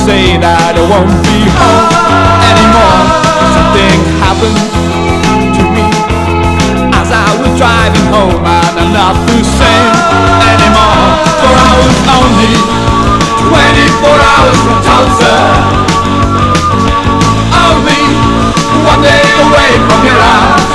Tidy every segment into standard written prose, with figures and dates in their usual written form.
say that I won't be home anymore. Something happened to me as I was driving home, and I'm not the same anymore. For I was only 24 hours from Tulsa, only one day away from your house.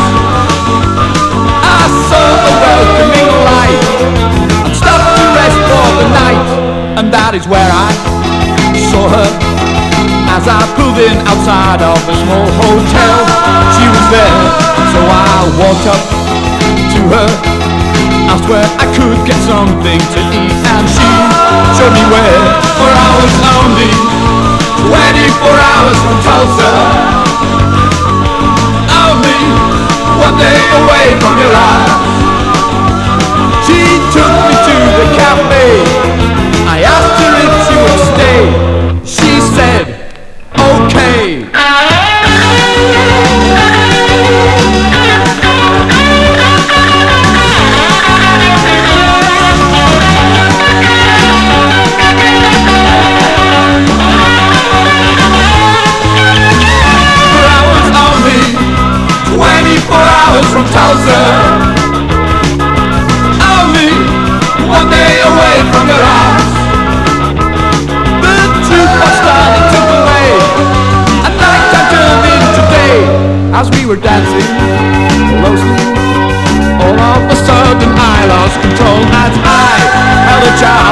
I saw a welcoming light and stopped to rest for the night, and that is where I saw her as I pulled in outside of a small hotel. She was there, so I walked up to her, asked where I could get something to eat, and she showed me where. For I was only 24 hours from Tulsa, only one day away from your house. She took me to the cafe. I asked her if she would stay. She said, okay. From Tulsa, only one day away from your house. The jukebox started to play, and nighttime turned into day. As we were dancing closely, all of a sudden I lost control as I held a child